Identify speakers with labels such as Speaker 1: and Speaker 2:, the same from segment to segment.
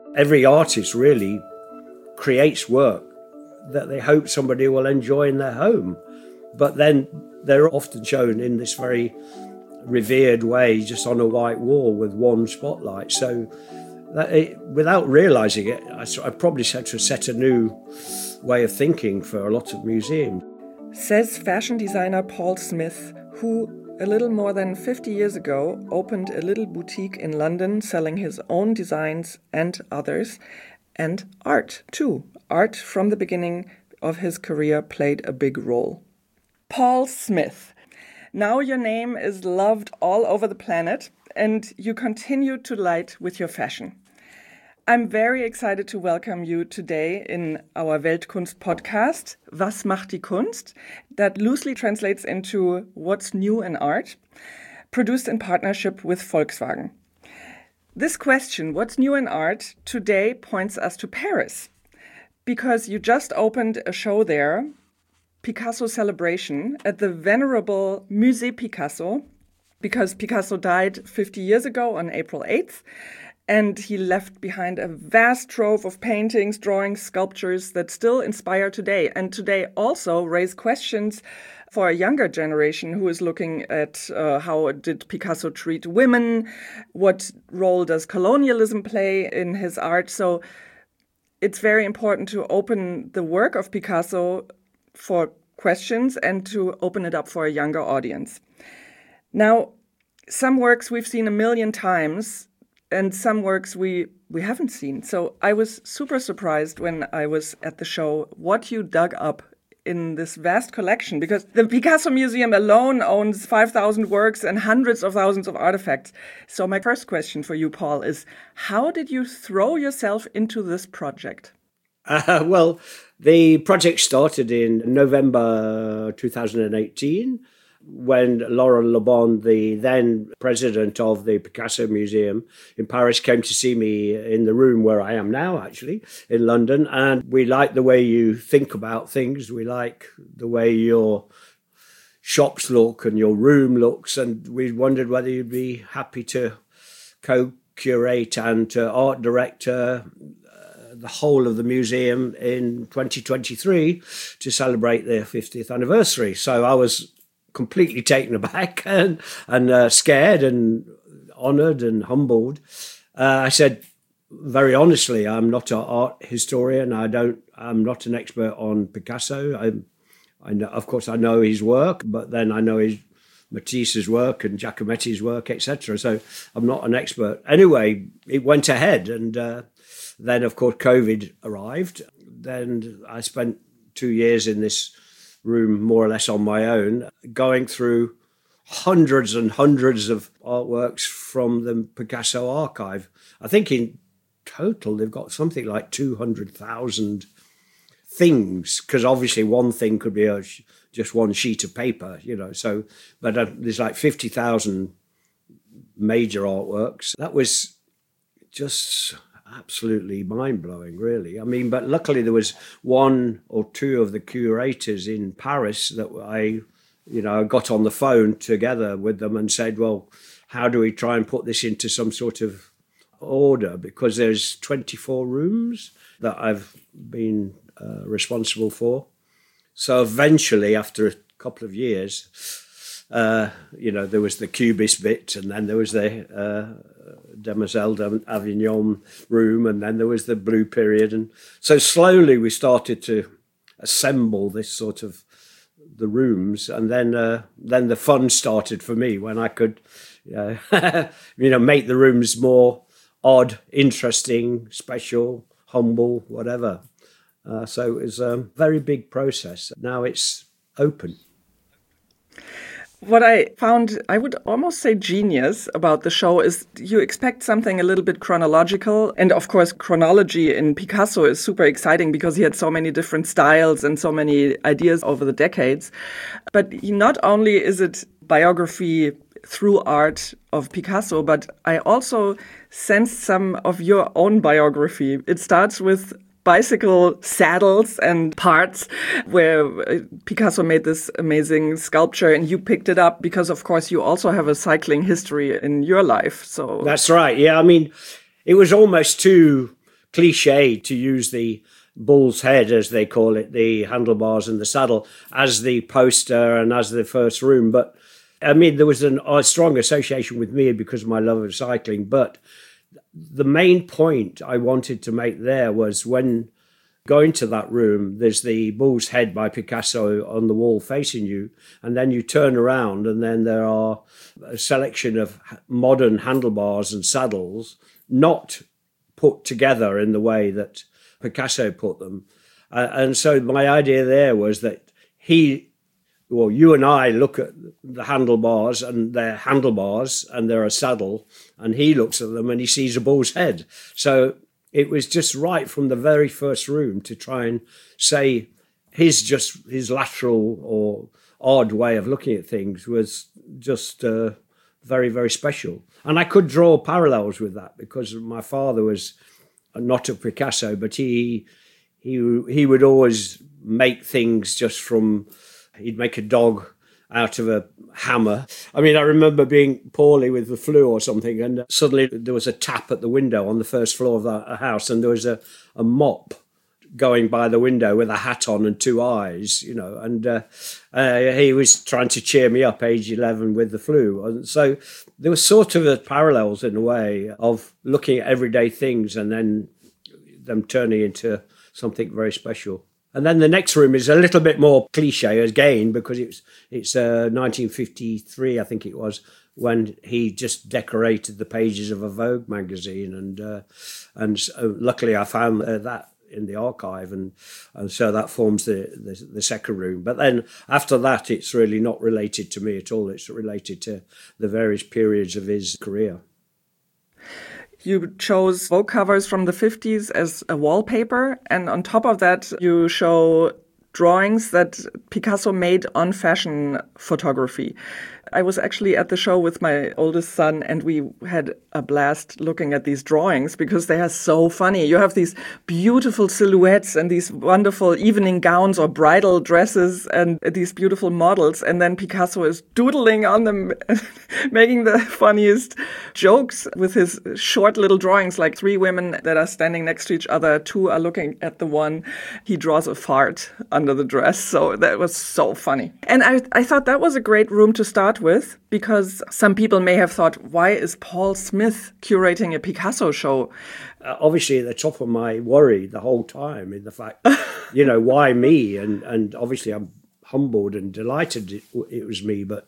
Speaker 1: Every artist really creates work that they hope somebody will enjoy in their home. But then they're often shown in this very revered way, just on a white wall with one spotlight. So without realising it, I probably had to set a new way of thinking for a lot of museums.
Speaker 2: Says fashion designer Paul Smith, who a little more than 50 years ago opened a little boutique in London selling his own designs and others, and art too. Art from the beginning of his career played a big role. Paul Smith. Now your name is loved all over the planet and you continue to light with your fashion. I'm very excited to welcome you today in our Weltkunst podcast, Was macht die Kunst? That loosely translates into What's New in Art, produced in partnership with Volkswagen. This question, what's new in art, today points us to Paris, because you just opened a show there, Picasso Celebration, at the venerable Musée Picasso, because Picasso died 50 years ago on April 8th, and he left behind a vast trove of paintings, drawings, sculptures that still inspire today, and today also raise questions for a younger generation who is looking at how did Picasso treat women, what role does colonialism play in his art. So it's very important to open the work of Picasso for questions and to open it up for a younger audience. Now, some works we've seen a million times and some works we haven't seen. So I was super surprised when I was at the show what you dug up in this vast collection, because the Picasso Museum alone owns 5,000 works and hundreds of thousands of artifacts. So my first question for you, Paul, is how did you throw yourself into this project?
Speaker 1: Well, the project started in November 2018 when Laurent Lebon, the then president of the Picasso Museum in Paris, came to see me in the room where I am now, actually, in London. And we like the way you think about things. We like the way your shops look and your room looks. And we wondered whether you'd be happy to co-curate and to art director the whole of the museum in 2023 to celebrate their 50th anniversary. So I was completely taken aback and scared and honoured and humbled. I said, very honestly, I'm not an art historian. I'm not an expert on Picasso. I know, of course, I know his work, but then I know his Matisse's work and Giacometti's work, etc. So I'm not an expert. Anyway, it went ahead, and then, of course, COVID arrived. Then I spent 2 years in this room more or less on my own, going through hundreds and hundreds of artworks from the Picasso archive. I think in total they've got something like 200,000 things, because obviously one thing could be just one sheet of paper, so, but there's like 50,000 major artworks. That was just absolutely mind-blowing, really. I mean, but luckily there was one or two of the curators in Paris that I got on the phone together with them and said, well, how do we try and put this into some sort of order? Because there's 24 rooms that I've been responsible for. So eventually, after a couple of years, there was the Cubist bit, and then there was the Demoiselle d'Avignon room, and then there was the Blue Period. And so slowly we started to assemble this sort of the rooms, and then the fun started for me when I could make the rooms more odd, interesting, special, humble, whatever. So it was a very big process. Now it's open.
Speaker 2: What I found, I would almost say genius about the show is you expect something a little bit chronological. And of course, chronology in Picasso is super exciting because he had so many different styles and so many ideas over the decades. But not only is it biography through art of Picasso, but I also sensed some of your own biography. It starts with bicycle saddles and parts where Picasso made this amazing sculpture and you picked it up because, of course, you also have a cycling history in your life. So
Speaker 1: that's right. Yeah, I mean, it was almost too cliche to use the bull's head, as they call it, the handlebars and the saddle, as the poster and as the first room. But I mean, there was a strong association with me because of my love of cycling. But the main point I wanted to make there was when going to that room, there's the bull's head by Picasso on the wall facing you, and then you turn around and then there are a selection of modern handlebars and saddles, not put together in the way that Picasso put them. And so my idea there was that you and I look at the handlebars and they're handlebars and they're a saddle, and he looks at them and he sees a bull's head. So it was just right from the very first room to try and say his lateral or odd way of looking at things was just very, very special. And I could draw parallels with that because my father was not a Picasso, but he would always make things just from, he'd make a dog out of a hammer. I mean, I remember being poorly with the flu or something, and suddenly there was a tap at the window on the first floor of the house, and there was a mop going by the window with a hat on and two eyes, and he was trying to cheer me up, age 11, with the flu. And so there was sort of a parallels in a way of looking at everyday things and then them turning into something very special. And then the next room is a little bit more cliche again, because it's 1953, I think it was, when he just decorated the pages of a Vogue magazine, and so luckily I found that in the archive, and so that forms the second room. But then after that, it's really not related to me at all. It's related to the various periods of his career.
Speaker 2: You chose Vogue covers from the 50s as a wallpaper, and on top of that, you show drawings that Picasso made on fashion photography. I was actually at the show with my oldest son, and we had a blast looking at these drawings because they are so funny. You have these beautiful silhouettes and these wonderful evening gowns or bridal dresses and these beautiful models. And then Picasso is doodling on them, making the funniest jokes with his short little drawings, like 3 women that are standing next to each other. 2 are looking at the one. He draws a fart under the dress. So that was so funny. And I thought that was a great room to start with, because some people may have thought, why is Paul Smith curating a Picasso show?
Speaker 1: Obviously, at the top of my worry the whole time in the fact, why me? And obviously, I'm humbled and delighted it was me. But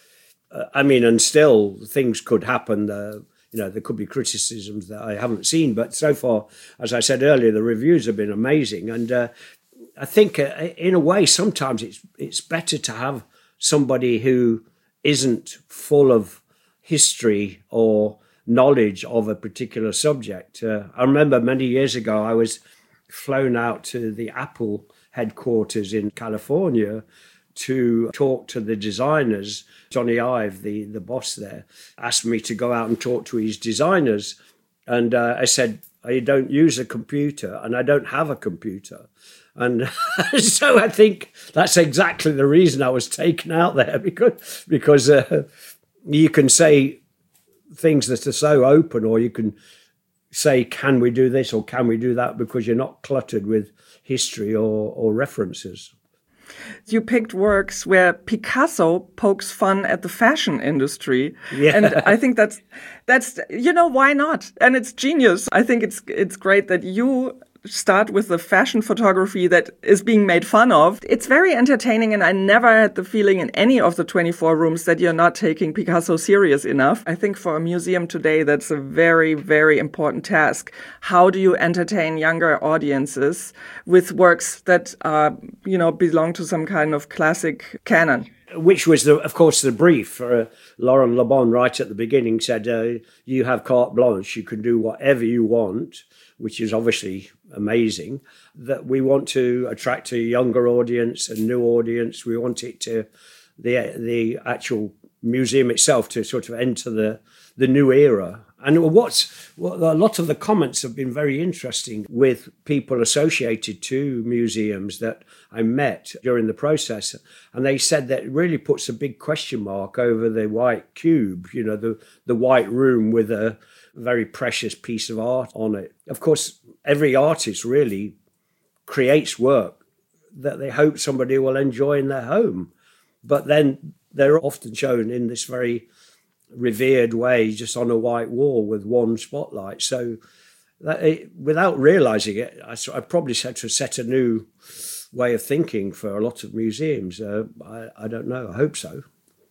Speaker 1: and still things could happen. There could be criticisms that I haven't seen. But so far, as I said earlier, the reviews have been amazing. And I think in a way, sometimes it's better to have somebody who isn't full of history or knowledge of a particular subject. I remember many years ago, I was flown out to the Apple headquarters in California to talk to the designers. Johnny Ive, the boss there, asked me to go out and talk to his designers. And I said, I don't use a computer and I don't have a computer. And so I think that's exactly the reason I was taken out there, because you can say things that are so open, or you can say, can we do this or can we do that, because you're not cluttered with history or references.
Speaker 2: You picked works where Picasso pokes fun at the fashion industry.
Speaker 1: Yeah.
Speaker 2: And I think that's why not? And it's genius. I think it's great that you start with the fashion photography that is being made fun of. It's very entertaining, and I never had the feeling in any of the 24 rooms that you're not taking Picasso serious enough. I think for a museum today, that's a very, very important task. How do you entertain younger audiences with works that belong to some kind of classic canon?
Speaker 1: Which was, of course, the brief. Laurent Lebon, right at the beginning, said, you have carte blanche, you can do whatever you want, which is obviously amazing, that we want to attract a younger audience, a new audience. We want it to, the actual museum itself, to sort of enter the new era. And a lot of the comments have been very interesting with people associated to museums that I met during the process. And they said that it really puts a big question mark over the white cube, the white room with a very precious piece of art on it. Of course, every artist really creates work that they hope somebody will enjoy in their home. But then they're often shown in this very revered way, just on a white wall with one spotlight. So without realizing it, I probably had to set a new way of thinking for a lot of museums. I don't know. I hope so.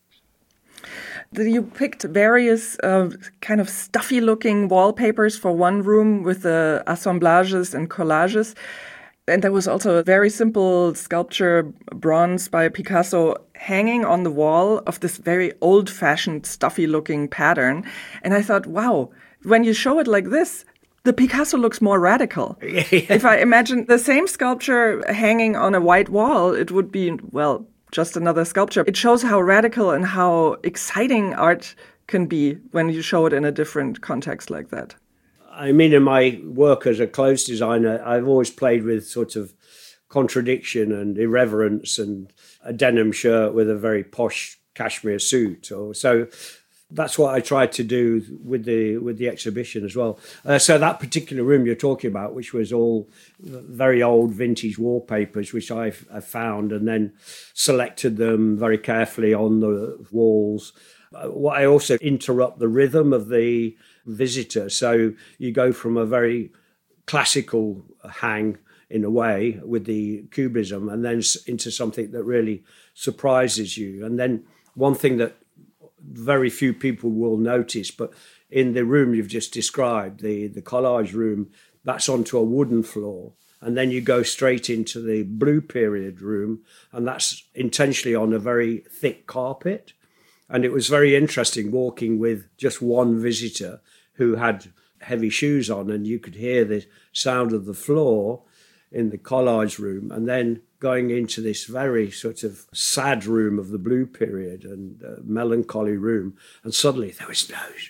Speaker 2: You picked various kind of stuffy-looking wallpapers for one room with the assemblages and collages. And there was also a very simple sculpture, bronze by Picasso, hanging on the wall of this very old-fashioned, stuffy-looking pattern. And I thought, wow, when you show it like this, the Picasso looks more radical. If I imagine the same sculpture hanging on a white wall, it would be, well, just another sculpture. It shows how radical and how exciting art can be when you show it in a different context like that.
Speaker 1: I mean, in my work as a clothes designer, I've always played with sort of contradiction and irreverence, and a denim shirt with a very posh cashmere suit. So that's what I tried to do with the exhibition as well. So that particular room you're talking about, which was all very old vintage wallpapers, which I found and then selected them very carefully on the walls. I also interrupt the rhythm of the visitor. So you go from a very classical hang in a way with the cubism and then into something that really surprises you. And then one thing that very few people will notice, but in the room you've just described, the collage room, that's onto a wooden floor. And then you go straight into the Blue Period room, and that's intentionally on a very thick carpet. And it was very interesting walking with just one visitor who had heavy shoes on, and you could hear the sound of the floor in the collage room, and then going into this very sort of sad room of the Blue Period and melancholy room. And suddenly there was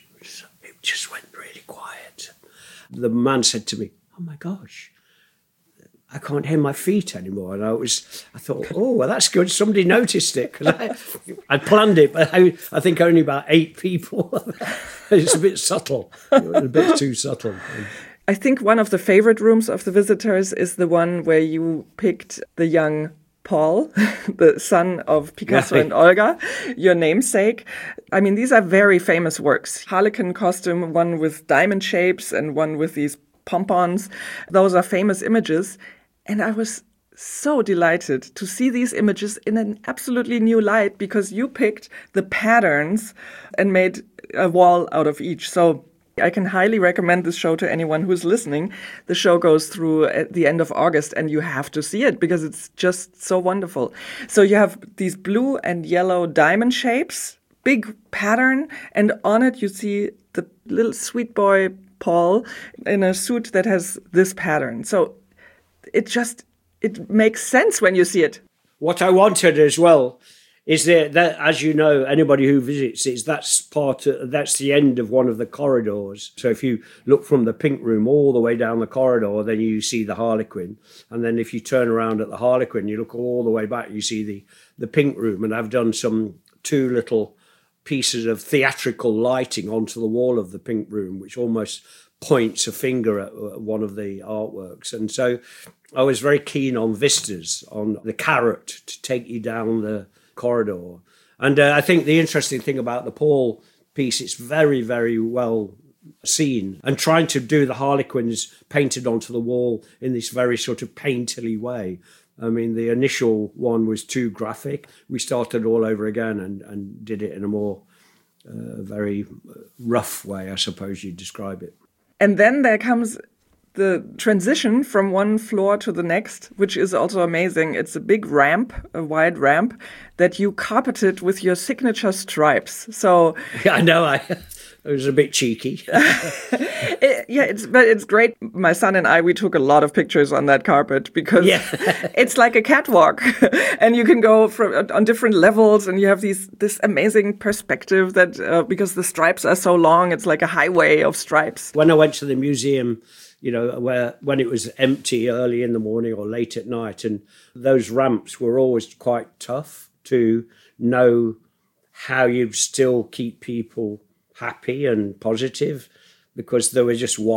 Speaker 1: it just went really quiet. The man said to me, "Oh my gosh, I can't hear my feet anymore." And I thought, oh, well, that's good. Somebody noticed it, because I planned it, but I think only about 8 people. It's a bit subtle, a bit too subtle.
Speaker 2: I think one of the favorite rooms of the visitors is the one where you picked the young Paul, the son of Picasso and Olga, your namesake. I mean, these are very famous works. Harlequin costume, one with diamond shapes and one with these pompons. Those are famous images. And I was so delighted to see these images in an absolutely new light, because you picked the patterns and made a wall out of each. So I can highly recommend this show to anyone who's listening. The show goes through at the end of August, and you have to see it because it's just so wonderful. So you have these blue and yellow diamond shapes, big pattern, and on it you see the little sweet boy Paul in a suit that has this pattern. So it makes sense when you see it.
Speaker 1: What I wanted as well is that, as you know, anybody who visits it, that's the end of one of the corridors. So if you look from the Pink Room all the way down the corridor, then you see the Harlequin. And then if you turn around at the Harlequin, you look all the way back, you see the Pink Room. And I've done 2 little pieces of theatrical lighting onto the wall of the Pink Room, which almost points a finger at one of the artworks. And so I was very keen on vistas, on the carrot to take you down the corridor. And I think the interesting thing about the Paul piece, it's very, very well seen, and trying to do the Harlequins painted onto the wall in this very sort of painterly way. I mean, the initial one was too graphic. We started all over again and did it in a more very rough way, I suppose you'd describe it.
Speaker 2: And then there comes the transition from one floor to the next, which is also amazing. It's a big ramp, a wide ramp, that you carpeted with your signature stripes. So
Speaker 1: yeah, I know. It was a bit cheeky.
Speaker 2: But it's great. My son and I, we took a lot of pictures on that carpet because it's like a catwalk, and you can go on different levels, and you have this amazing perspective that because the stripes are so long, it's like a highway of stripes.
Speaker 1: When I went to the museum, when it was empty early in the morning or late at night, and those ramps were always quite tough to know how you still keep people happy and positive, because they were just white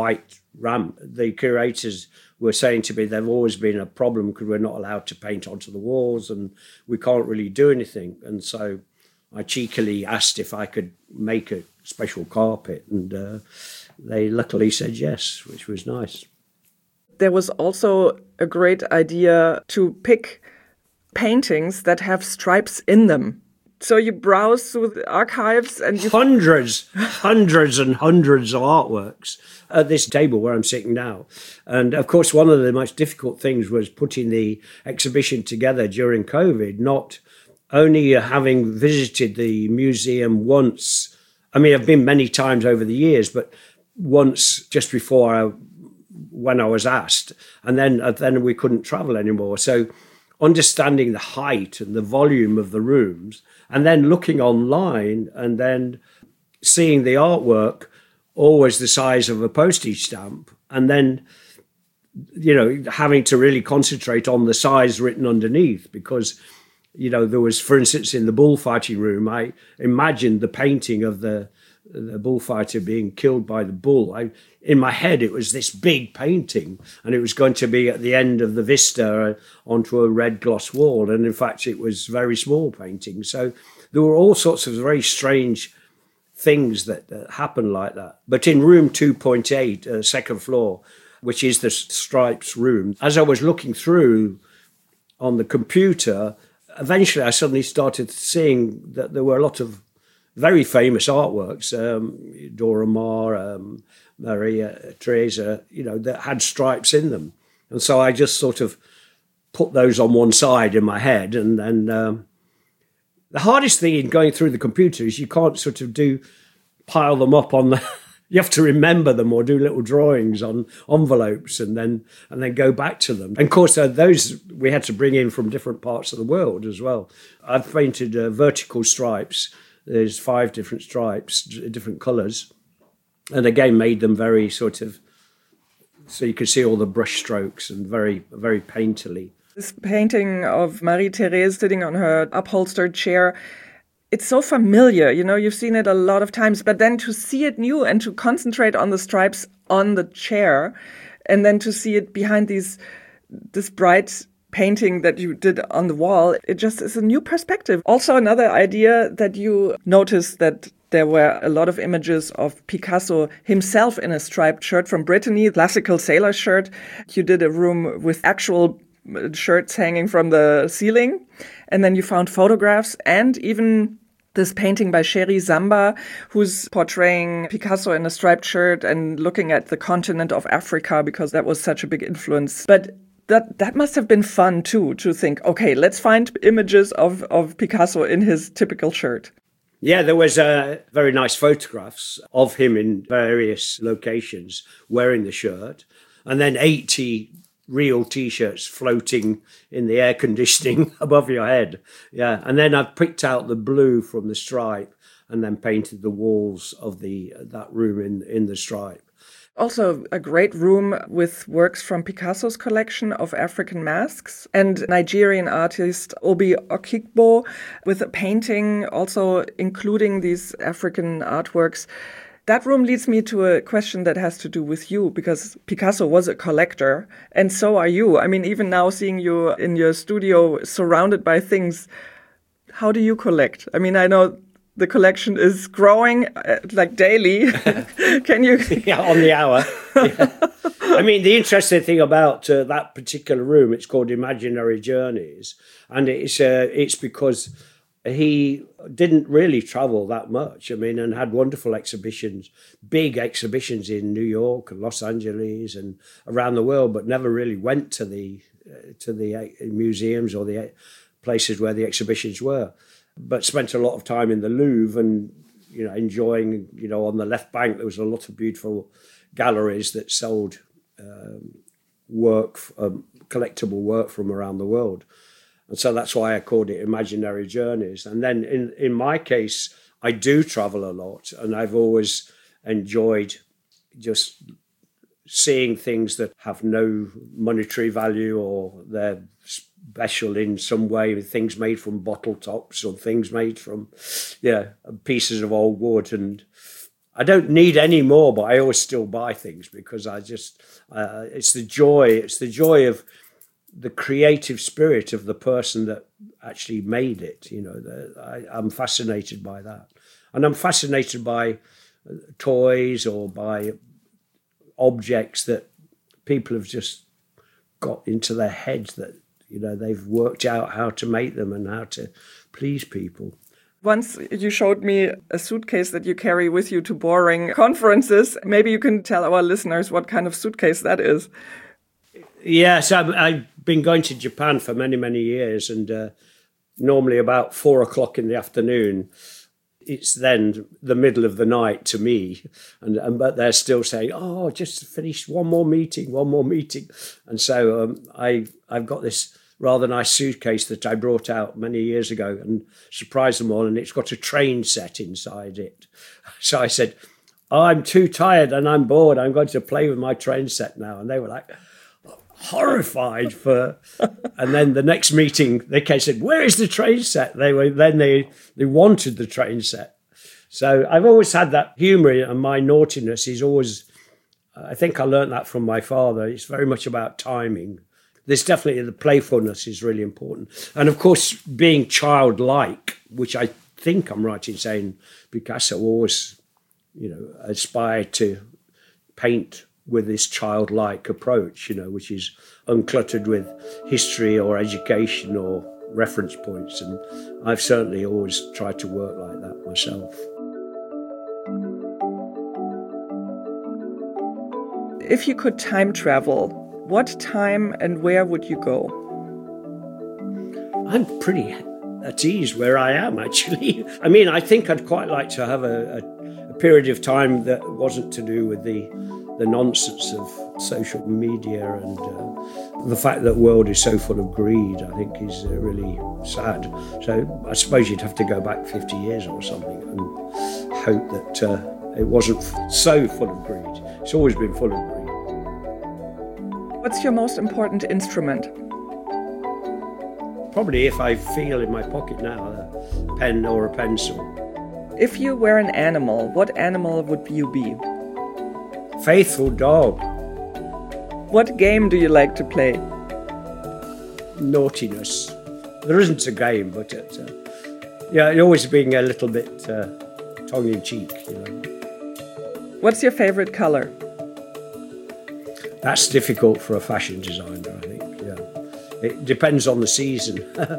Speaker 1: ramp. The curators were saying to me they've always been a problem because we're not allowed to paint onto the walls and we can't really do anything. And so I cheekily asked if I could make a special carpet, and they luckily said yes, which was nice.
Speaker 2: There was also a great idea to pick paintings that have stripes in them. So you browse through the archives and you...
Speaker 1: Hundreds and hundreds of artworks at this table where I'm sitting now. And of course, one of the most difficult things was putting the exhibition together during COVID, not only having visited the museum once. I mean, I've been many times over the years, but once just before when I was asked, and then we couldn't travel anymore. So understanding the height and the volume of the rooms, and then looking online and then seeing the artwork always the size of a postage stamp, and then, you know, having to really concentrate on the size written underneath, because, you know, there was, for instance, in the bullfighting room, I imagined the painting of the bullfighter being killed by the bull. In my head, it was this big painting, and it was going to be at the end of the vista onto a red gloss wall. And in fact, it was very small painting. So there were all sorts of very strange things that happened like that. But in room 2.8, second floor, which is the stripes room, as I was looking through on the computer, eventually I suddenly started seeing that there were a lot of very famous artworks, Dora Maar, Maria Theresa, you know, that had stripes in them. And so I just sort of put those on one side in my head. And then the hardest thing in going through the computer is you can't sort of pile them up on the... You have to remember them or do little drawings on envelopes and then go back to them. And of course, those we had to bring in from different parts of the world as well. I've painted vertical stripes. There's 5 different stripes, different colours. And again, made them very sort of, so you could see all the brush strokes and very, very painterly.
Speaker 2: This painting of Marie-Thérèse sitting on her upholstered chair, it's so familiar, you know, you've seen it a lot of times, but then to see it new and to concentrate on the stripes on the chair, and then to see it behind this bright painting that you did on the wall, it just is a new perspective. Also, another idea that you noticed that there were a lot of images of Picasso himself in a striped shirt from Brittany, classical sailor shirt. You did a room with actual shirts hanging from the ceiling. And then you found photographs and even this painting by Sherry Zamba, who's portraying Picasso in a striped shirt and looking at the continent of Africa, because that was such a big influence. But that must have been fun too, to think, okay, let's find images of Picasso in his typical shirt.
Speaker 1: Yeah, there was very nice photographs of him in various locations wearing the shirt, and then 80 real T-shirts floating in the air conditioning above your head. Yeah, and then I picked out the blue from the stripe and then painted the walls of that room in the stripe.
Speaker 2: Also a great room with works from Picasso's collection of African masks, and Nigerian artist Obi Okigbo with a painting also including these African artworks. That room leads me to a question that has to do with you, because Picasso was a collector, and so are you. I mean, even now seeing you in your studio surrounded by things, how do you collect? I mean, I know the collection is growing like daily. Can you?
Speaker 1: Yeah, on the hour. Yeah. I mean, the interesting thing about that particular room, it's called Imaginary Journeys, and it's because he didn't really travel that much. I mean, and had wonderful exhibitions, big exhibitions in New York and Los Angeles and around the world, but never really went to the museums or the places where the exhibitions were. But spent a lot of time in the Louvre and, you know, enjoying, you know, on the left bank, there was a lot of beautiful galleries that sold collectible work from around the world. And so that's why I called it Imaginary Journeys. And then in my case, I do travel a lot, and I've always enjoyed just seeing things that have no monetary value or they're special in some way, things made from bottle tops or things made from pieces of old wood. And I don't need any more, but I always still buy things because I just, it's the joy of the creative spirit of the person that actually made it. You know, I'm fascinated by that. And I'm fascinated by toys or by objects that people have just got into their heads that, you know, they've worked out how to make them and how to please people.
Speaker 2: Once you showed me a suitcase that you carry with you to boring conferences. Maybe you can tell our listeners what kind of suitcase that is.
Speaker 1: Yes, I've been going to Japan for many, many years, and normally about 4:00 in the afternoon, it's then the middle of the night to me, but they're still saying, "Oh, just finished one more meeting," and so I've got this rather nice suitcase that I brought out many years ago and surprised them all, and it's got a train set inside it. So I said, "Oh, I'm too tired and I'm bored. I'm going to play with my train set now," and they were like horrified and then the next meeting they came and said, "Where is the train set?" They wanted the train set. So I've always had that humor, and my naughtiness is always, I think I learned that from my father. It's very much about timing. There's definitely the playfulness is really important. And of course, being childlike, which I think I'm right in saying Picasso always, you know, aspired to paint with this childlike approach, you know, which is uncluttered with history or education or reference points. And I've certainly always tried to work like that myself.
Speaker 2: If you could time travel, what time and where would you go?
Speaker 1: I'm pretty at ease where I am, actually. I mean, I think I'd quite like to have a period of time that wasn't to do with the nonsense of social media and the fact that the world is so full of greed, I think, is really sad. So I suppose you'd have to go back 50 years or something and hope that it wasn't so full of greed. It's always been full of greed.
Speaker 2: What's your most important instrument?
Speaker 1: Probably, if I feel in my pocket now, a pen or a pencil.
Speaker 2: If you were an animal, what animal would you be?
Speaker 1: Faithful dog.
Speaker 2: What game do you like to play?
Speaker 1: Naughtiness. There isn't a game, but always being a little bit tongue-in-cheek, you know.
Speaker 2: What's your favorite color?
Speaker 1: That's difficult for a fashion designer, I think. Yeah, it depends on the season.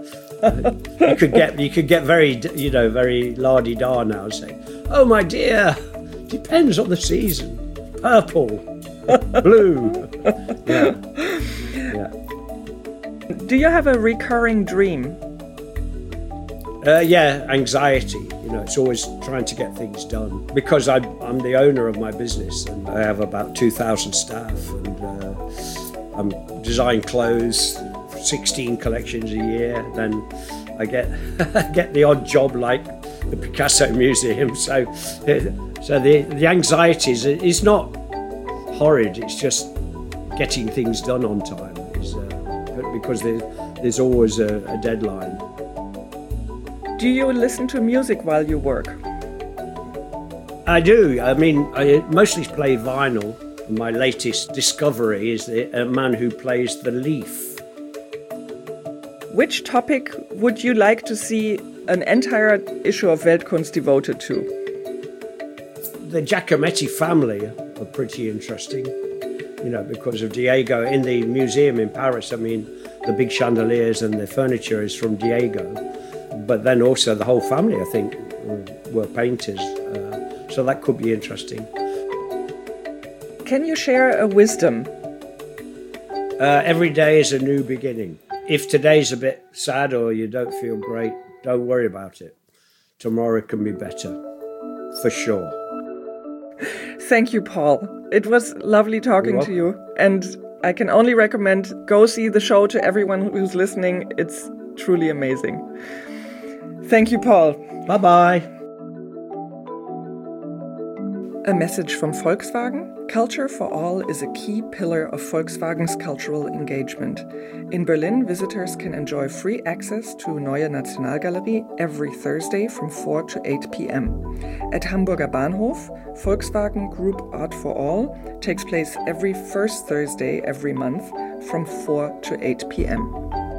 Speaker 1: you could get very, you know, very la-di-da now and say, "Oh my dear, depends on the season. Purple, blue." Yeah.
Speaker 2: Do you have a recurring dream?
Speaker 1: Anxiety. You know, it's always trying to get things done because I'm the owner of my business and I have about 2,000 staff, and I'm design clothes, 16 collections a year. Then I get the odd job like the Picasso Museum. So the anxiety is not horrid. It's just getting things done on time. Because there's always a deadline.
Speaker 2: Do you listen to music while you work?
Speaker 1: I do. I mean, I mostly play vinyl. My latest discovery is a man who plays the leaf.
Speaker 2: Which topic would you like to see an entire issue of Weltkunst devoted to?
Speaker 1: The Giacometti family are pretty interesting, you know, because of Diego. In the museum in Paris, I mean, the big chandeliers and the furniture is from Diego. But then also the whole family, I think, were painters. So that could be interesting.
Speaker 2: Can you share a wisdom?
Speaker 1: Every day is a new beginning. If today's a bit sad or you don't feel great, don't worry about it. Tomorrow can be better, for sure.
Speaker 2: Thank you, Paul. It was lovely talking to you. And I can only recommend go see the show to everyone who's listening. It's truly amazing. Thank you, Paul.
Speaker 1: Bye-bye.
Speaker 2: A message from Volkswagen. Culture for All is a key pillar of Volkswagen's cultural engagement. In Berlin, visitors can enjoy free access to Neue Nationalgalerie every Thursday from 4 to 8 p.m. At Hamburger Bahnhof, Volkswagen Group Art for All takes place every first Thursday every month from 4 to 8 p.m.